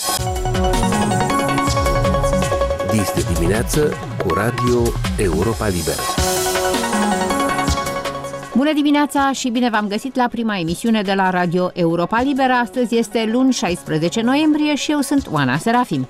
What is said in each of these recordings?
Dis de dimineață cu Radio Europa Liberă. Bună dimineața și bine v-am găsit la prima emisiune de la Radio Europa Liberă. Astăzi este luni 16 noiembrie și eu sunt Oana Serafim.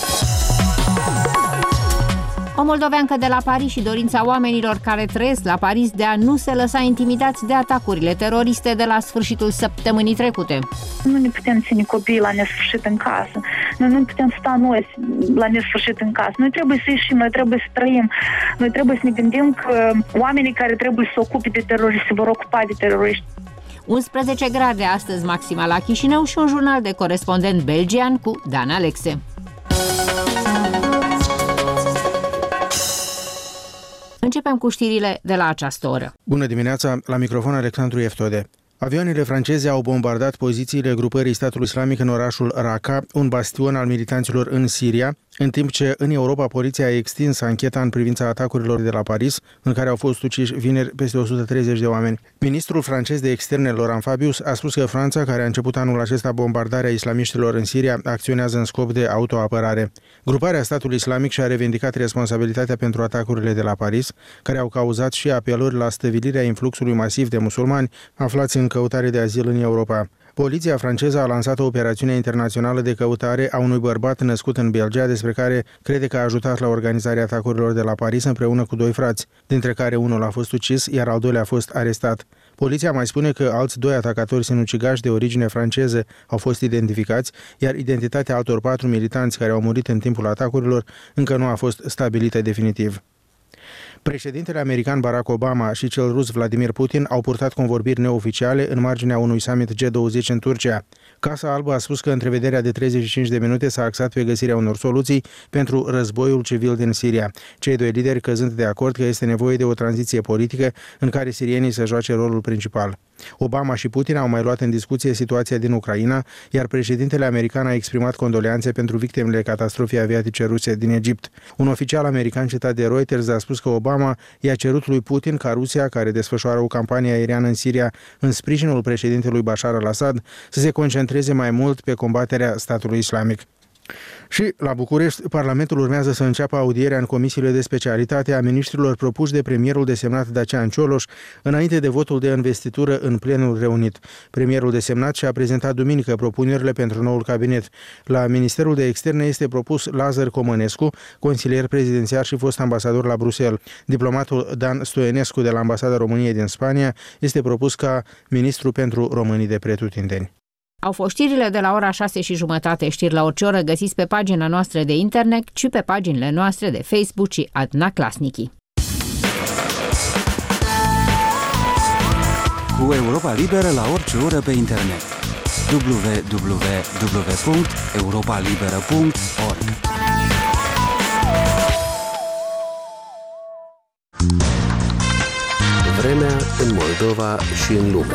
O moldoveancă de la Paris și dorința oamenilor care trăiesc la Paris de a nu se lăsa intimidați de atacurile teroriste de la sfârșitul săptămânii trecute. Nu ne putem ține copiii la nesfârșit în casă. Noi nu putem sta noi la nesfârșit în casă. Noi trebuie să ieșim, noi trebuie să trăim. Noi trebuie să ne gândim că oamenii care trebuie să se ocupe de teroriști se vor ocupa de teroriști. 11 grade astăzi maxima la Chișinău și un jurnal de corespondent belgian cu Dan Alexe. Începem cu știrile de la această oră. Bună dimineața, la microfon Alexandru Eftode. Avioanele franceze au bombardat pozițiile grupării statului islamic în orașul Raqqa, un bastion al militanților în Siria, în timp ce în Europa poliția a extins ancheta în privința atacurilor de la Paris, în care au fost uciși vineri peste 130 de oameni. Ministrul francez de externe, Laurent Fabius, a spus că Franța, care a început anul acesta bombardarea islamiștilor în Siria, acționează în scop de autoapărare. Gruparea statului islamic și-a revendicat responsabilitatea pentru atacurile de la Paris, care au cauzat și apeluri la stăvilirea influxului masiv de musulmani aflați în căutare de azil în Europa. Poliția franceză a lansat o operațiune internațională de căutare a unui bărbat născut în Belgia, despre care crede că a ajutat la organizarea atacurilor de la Paris împreună cu 2 frați, dintre care unul a fost ucis, iar al doilea a fost arestat. Poliția mai spune că alți 2 atacatori sinucigași de origine franceză au fost identificați, iar identitatea altor 4 militanți care au murit în timpul atacurilor încă nu a fost stabilită definitiv. Președintele american Barack Obama și cel rus Vladimir Putin au purtat convorbiri neoficiale în marginea unui summit G20 în Turcia. Casa Albă a spus că întrevederea de 35 de minute s-a axat pe găsirea unor soluții pentru războiul civil din Siria, cei 2 lideri căzând de acord că este nevoie de o tranziție politică în care sirienii să joace rolul principal. Obama și Putin au mai luat în discuție situația din Ucraina, iar președintele american a exprimat condoleanțe pentru victimele catastrofei aviatice ruse din Egipt. Un oficial american citat de Reuters a spus că Obama i-a cerut lui Putin ca Rusia, care desfășoară o campanie aeriană în Siria în sprijinul președintelui Bashar al-Assad, să se concentreze mai mult pe combaterea statului islamic. Și la București, Parlamentul urmează să înceapă audierea în comisiile de specialitate a miniștrilor propuși de premierul desemnat Dacian Cioloș, înainte de votul de investitură în plenul reunit. Premierul desemnat și-a prezentat duminică propunerile pentru noul cabinet. La Ministerul de Externe este propus Lazar Comănescu, consilier prezidențial și fost ambasador la Bruxelles. Diplomatul Dan Stoienescu de la Ambasada României din Spania este propus ca ministru pentru românii de pretutindeni. Au fost știrile de la ora 6:30, știri la orice oră găsiți pe pagina noastră de internet și pe paginile noastre de Facebook și Adna Clasnici. Cu Europa Liberă la orice oră pe internet. www.europalibera.org. Vremea în Moldova și în lume.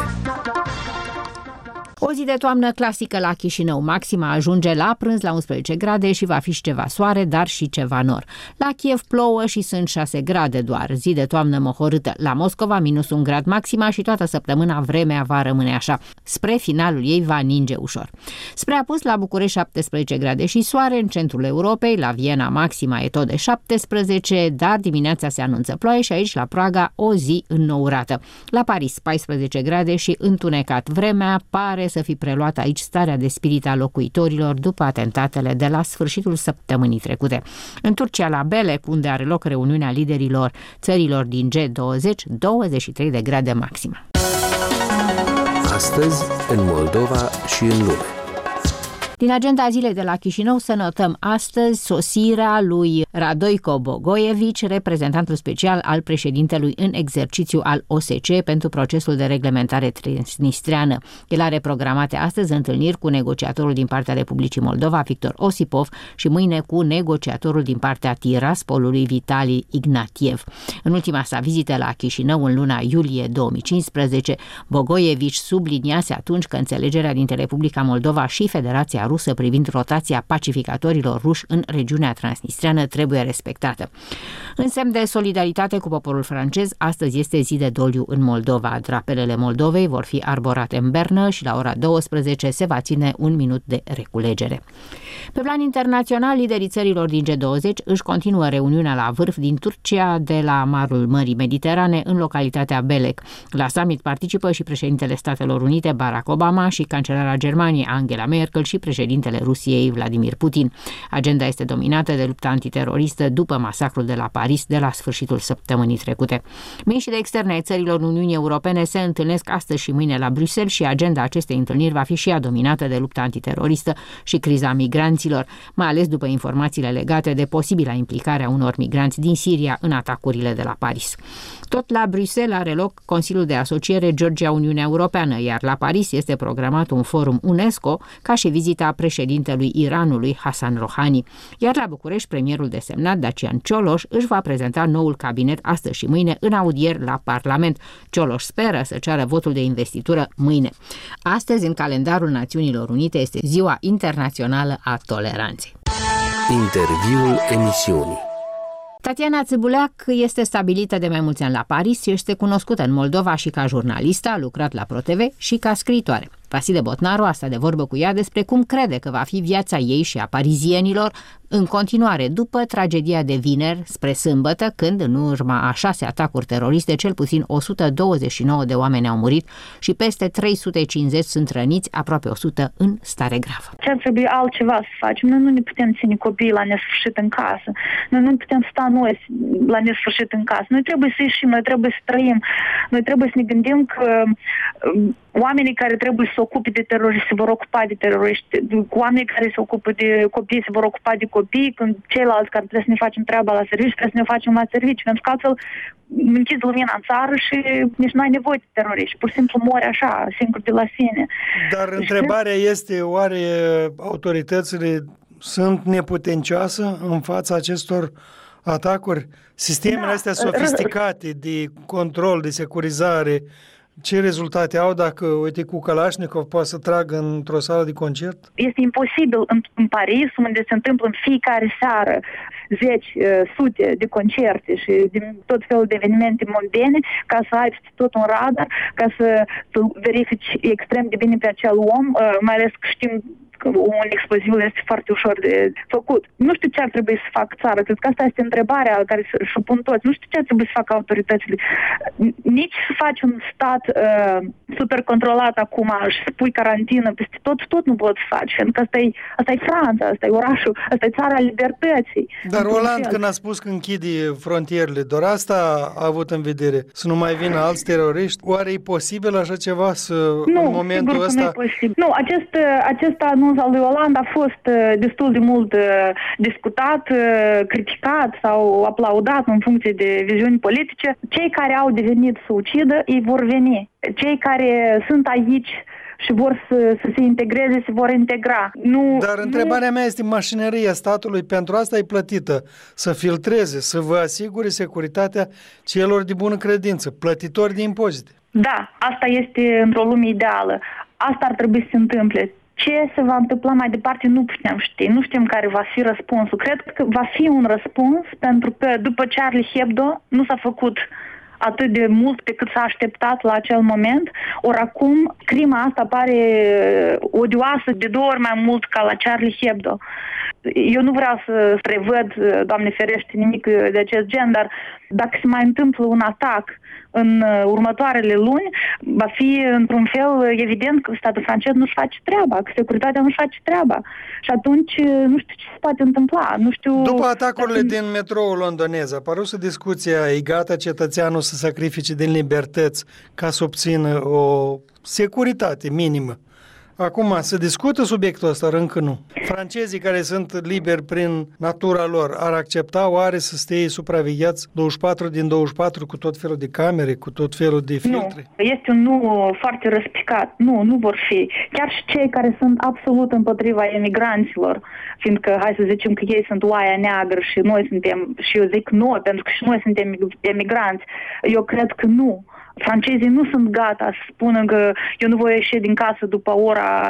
O zi de toamnă clasică la Chișinău. Maxima ajunge la prânz la 11 grade și va fi și ceva soare, dar și ceva nor. La Kiev plouă și sunt 6 grade doar. Zi de toamnă mohorâtă. La Moscova -1 grad maxima și toată săptămâna vremea va rămâne așa. Spre finalul ei va ninge ușor. Spre apus la București 17 grade și soare, în centrul Europei, la Viena maxima e tot de 17, dar dimineața se anunță ploaie și aici la Praga o zi înnourată. La Paris 14 grade și întunecat. Vremea pare să fi preluat aici starea de spirit a locuitorilor după atentatele de la sfârșitul săptămânii trecute. În Turcia, la Belek, unde are loc reuniunea liderilor țărilor din G20, 23 de grade maximă. Astăzi, în Moldova și în lume. Din agenda zilei de la Chișinău să notăm astăzi sosirea lui Radoico Bogojevici, reprezentantul special al președintelui în exercițiu al OSCE pentru procesul de reglementare transnistreană. El are programate astăzi întâlniri cu negociatorul din partea Republicii Moldova, Victor Osipov, și mâine cu negociatorul din partea Tiraspolului, Vitali Ignatiev. În ultima sa vizită la Chișinău în luna iulie 2015, Bogojevici subliniase atunci că înțelegerea dintre Republica Moldova și Federația rusă privind rotația pacificatorilor ruși în regiunea transnistreană trebuie respectată. În semn de solidaritate cu poporul francez, astăzi este zi de doliu în Moldova. Drapelele Moldovei vor fi arborate în Bernă și la ora 12 se va ține un minut de reculegere. Pe plan internațional, liderii țărilor din G20 își continuă reuniunea la vârf din Turcia de la Marul Mării Mediterane în localitatea Belek. La summit participă și președintele Statelor Unite Barack Obama și cancelara Germaniei Angela Merkel și președintele Rusiei Vladimir Putin. Agenda este dominată de lupta antiteroristă după masacrul de la Paris de la sfârșitul săptămânii trecute. Miniștrii de externe ai țărilor Uniunii Europene se întâlnesc astăzi și mâine la Bruxelles și agenda acestei întâlniri va fi și ea dominată de lupta antiteroristă și criza migranților, mai ales după informațiile legate de posibila implicare a unor migranți din Siria în atacurile de la Paris. Tot la Bruxelles are loc Consiliul de Asociere Georgia-Uniunea Europeană, iar la Paris este programat un forum UNESCO ca și vizita președintelui Iranului Hassan Rouhani. Iar la București, premierul desemnat Dacian Cioloș își va prezenta noul cabinet astăzi și mâine în audieri la Parlament. Cioloș speră să ceară votul de investitură mâine. Astăzi, în calendarul Națiunilor Unite, este Ziua Internațională a Toleranței. Interviul emisiunii. Tatiana Țibuleac este stabilită de mai mulți ani la Paris și este cunoscută în Moldova și ca jurnalistă, a lucrat la ProTV și ca scriitoare. Vasile Botnaru a stat de vorbă cu ea despre cum crede că va fi viața ei și a parizienilor în continuare după tragedia de vineri spre sâmbătă, când, în urma a 6 atacuri teroriste, cel puțin 129 de oameni au murit și peste 350 sunt răniți, aproape 100 în stare gravă. Ce ar trebui altceva să facem? Noi nu ne putem ține copiii la nesfârșit în casă. Noi nu putem sta noi la nesfârșit în casă. Noi trebuie să ieșim, noi trebuie să trăim. Noi trebuie să ne gândim că oamenii care trebuie să se ocupe de teroriști se vor ocupa de teroriști, oamenii care se ocupă de copii se vor ocupa de copii, când ceilalți care trebuie să ne facem treaba la serviciu, trebuie să ne facem la serviciu, pentru că altfel închizi lumina în țară și nici nu ai nevoie de teroriști, pur și simplu mori așa, singur de la sine. Dar întrebarea este, oare autoritățile sunt neputencioase în fața acestor atacuri? Sistemele astea sofisticate de control, de securizare, ce rezultate au dacă, uite, cu Kalashnikov poate să tragă într-o sală de concert? Este imposibil în Paris, unde se întâmplă în fiecare seară 10, sute de concerte și de tot felul de evenimente mondene, ca să ai tot un radar, ca să verifici extrem de bine pe acel om, mai ales că știm că un exploziv este foarte ușor de făcut. Nu știu ce ar trebui să facă țara. Cred că asta este întrebarea care și-o pun toți. Nu știu ce ar trebui să facă autoritățile. Nici să faci un stat super controlat acum și să pui carantină peste tot nu poți să faci. Pentru că asta e Franța, asta e orașul, asta e țara libertății. Dar Hollande, când a spus că închide frontierele, doar asta a avut în vedere? Să nu mai vină alți teroriști? Oare e posibil așa ceva în momentul ăsta? Nu, e posibil. Nu, acest anunț al lui Hollande a fost destul de mult discutat, criticat sau aplaudat în funcție de viziuni politice. Cei care au devenit să ucidă, ei vor veni. Cei care sunt aici și vor să se integreze, se vor integra. Dar întrebarea mea este, mașinăria statului pentru asta e plătită, să filtreze, să vă asigure securitatea celor de bună credință, plătitori de impozite. Da, asta este într-o lume ideală. Asta ar trebui să se întâmple. Ce se va întâmpla mai departe nu putem ști. Nu știm care va fi răspunsul. Cred că va fi un răspuns pentru că după Charlie Hebdo nu s-a făcut atât de mult pe cât s-a așteptat la acel moment. Ori acum crima asta pare odioasă de 2 ori mai mult ca la Charlie Hebdo. Eu nu vreau să prevăd, Doamne ferește, nimic de acest gen, dar dacă se mai întâmplă un atac în următoarele luni, va fi într-un fel evident că statul francez nu-și face treaba, că securitatea nu-și face treaba. Și atunci nu știu ce se poate întâmpla. După atacurile din metroul londonez, a apărut discuția, e gata cetățeanul să sacrifice din libertăți ca să obțină o securitate minimă. Acum, se discută subiectul ăsta, încă nu. Francezii care sunt liberi prin natura lor ar accepta oare să stea supravegheați 24 din 24 cu tot felul de camere, cu tot felul de filtre? Nu. Este un nu foarte răspicat. Nu vor fi. Chiar și cei care sunt absolut împotriva emigranților, fiindcă, hai să zicem că ei sunt oaia neagră și noi suntem, și eu zic noi, pentru că și noi suntem emigranți. Eu cred că nu. Francezii nu sunt gata să spună că eu nu voi ieși din casă după ora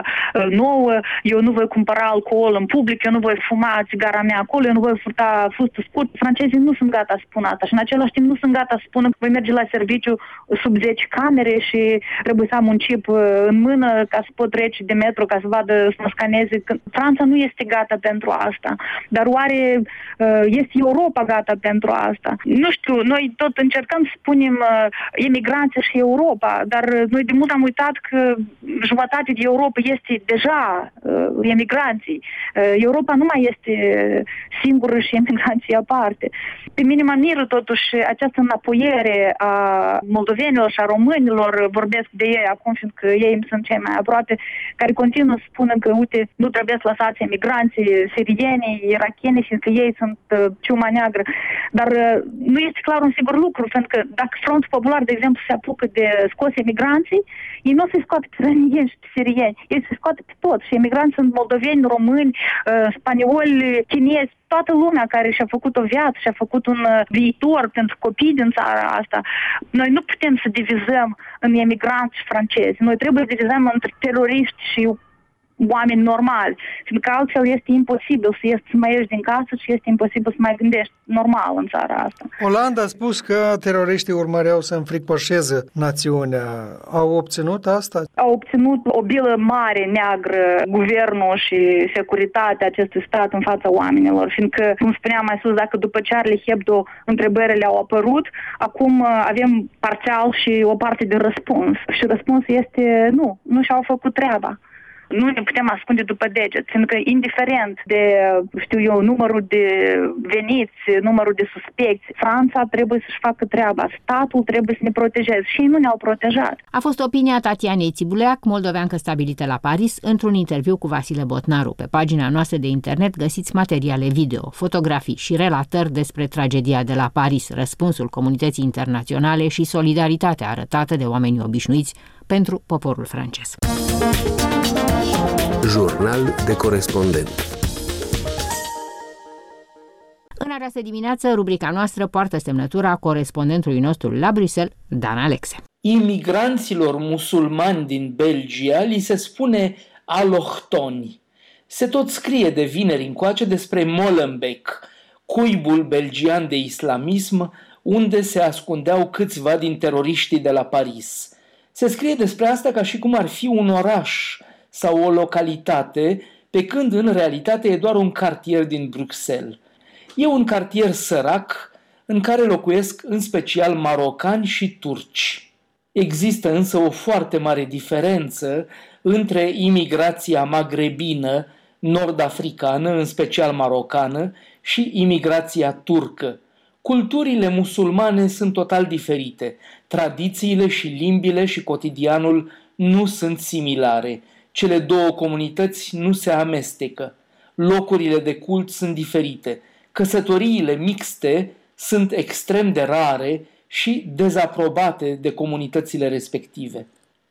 9, eu nu voi cumpăra alcool în public, eu nu voi fuma țigara mea acolo, eu nu voi furta fustul scurt. Francezii nu sunt gata să spună asta și în același timp nu sunt gata să spună că voi merge la serviciu sub 10 camere și trebuie să am un chip în mână ca să pot trece de metro, ca să vadă, să mă scaneze. Franța nu este gata pentru asta. Dar oare este Europa gata pentru asta? Nu știu, noi tot încercăm să spunem emigranții și Europa, dar noi de mult am uitat că jumătate de Europa este deja emigranții. Europa nu mai este singură și emigranții aparte. Pe mine mă miră totuși această înapoiere a moldovenilor și a românilor, vorbesc de ei acum, fiindcă ei îmi sunt cei mai aproape, care continuă să spună că, uite, nu trebuie să lăsați emigranții sirieni, iracheni, fiindcă ei sunt ciuma neagră. Dar nu este clar un sigur lucru, pentru că dacă Frontul Popular, de exemplu, se apucă de scos emigranții, ei nu se scoate pe iranieni și pe sirieni, ei se scoate pe toți. Și emigranții sunt moldoveni, români, spanioli, chinezi, toată lumea care și-a făcut o viață, și-a făcut un viitor pentru copii din țara asta. Noi nu putem să divizăm în emigranți și francezi. Noi trebuie să divizăm între teroriști și oameni normali, fiindcă altfel este imposibil să mai ieși din casă și este imposibil să mai gândești normal în țara asta. Olanda a spus că teroriștii urmăreau să înfricoșeze națiunea. Au obținut asta? Au obținut o bilă mare, neagră, guvernul și securitatea acestui stat în fața oamenilor, fiindcă, cum spuneam mai sus, dacă după Charlie Hebdo întrebările au apărut, acum avem parțial și o parte de răspuns. Și răspunsul este nu și-au făcut treaba. Nu ne putem ascunde după deget, fiindcă indiferent de, numărul de veniți, numărul de suspecți, Franța trebuie să-și facă treaba, statul trebuie să ne protejeze și ei nu ne-au protejat. A fost opinia Tatianei Țibuleac, moldoveancă stabilită la Paris, într-un interviu cu Vasile Botnaru. Pe pagina noastră de internet găsiți materiale video, fotografii și relatări despre tragedia de la Paris, răspunsul comunității internaționale și solidaritatea arătată de oamenii obișnuiți pentru poporul francez. Jurnal de corespondent. În această dimineață, rubrica noastră poartă semnătura corespondentului nostru la Bruxelles, Dan Alexe. Imigranților musulmani din Belgia li se spune alohtoni. Se tot scrie de vineri încoace despre Molenbeek, cuibul belgian de islamism, unde se ascundeau câțiva din teroriștii de la Paris. Se scrie despre asta ca și cum ar fi un oraș sau o localitate, pe când în realitate e doar un cartier din Bruxelles. E un cartier sărac în care locuiesc în special marocani și turci. Există însă o foarte mare diferență între imigrația magrebină, nord-africană, în special marocană, și imigrația turcă. Culturile musulmane sunt total diferite. Tradițiile și limbile și cotidianul nu sunt similare. Cele două comunități nu se amestecă. Locurile de cult sunt diferite. Căsătoriile mixte sunt extrem de rare și dezaprobate de comunitățile respective.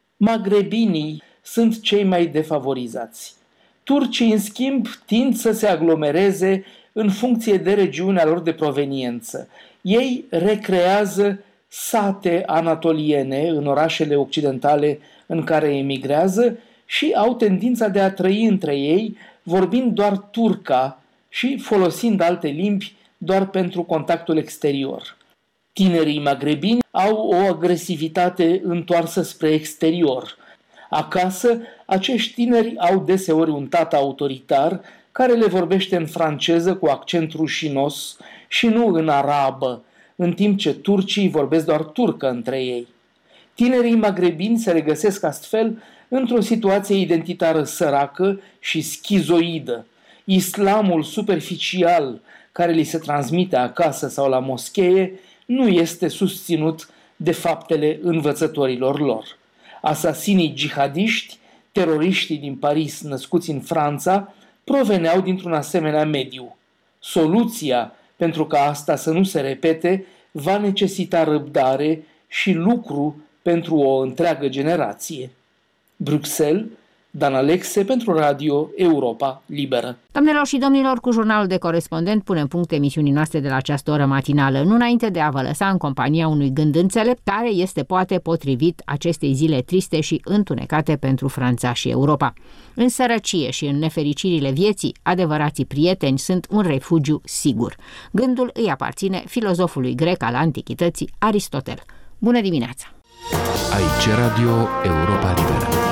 Magrebinii sunt cei mai defavorizați. Turcii, în schimb, tind să se aglomereze în funcție de regiunea lor de proveniență. Ei recrează sate anatoliene în orașele occidentale în care emigrează și au tendința de a trăi între ei vorbind doar turca și folosind alte limbi doar pentru contactul exterior. Tinerii magrebini au o agresivitate întoarsă spre exterior. Acasă, acești tineri au deseori un tată autoritar care le vorbește în franceză cu accent rușinos și nu în arabă, în timp ce turcii vorbesc doar turcă între ei. Tinerii magrebini se regăsesc astfel într-o situație identitară săracă și schizoidă. Islamul superficial care li se transmite acasă sau la moschee nu este susținut de faptele învățătorilor lor. Asasinii jihadiști, teroriștii din Paris născuți în Franța, proveneau dintr-un asemenea mediu. Soluția pentru ca asta să nu se repete va necesita răbdare și lucru pentru o întreagă generație. Bruxelles, Dan Alexe pentru Radio Europa Liberă. Doamnelor și domnilor, cu jurnalul de corespondent punem punct emisiunii noastre de la această oră matinală, nu înainte de a vă lăsa în compania unui gând înțelept care este poate potrivit acestei zile triste și întunecate pentru Franța și Europa. În sărăcie și în nefericirile vieții, adevărații prieteni sunt un refugiu sigur. Gândul îi aparține filozofului grec al antichității, Aristotel. Bună dimineața! Aici Radio Europa Liberă.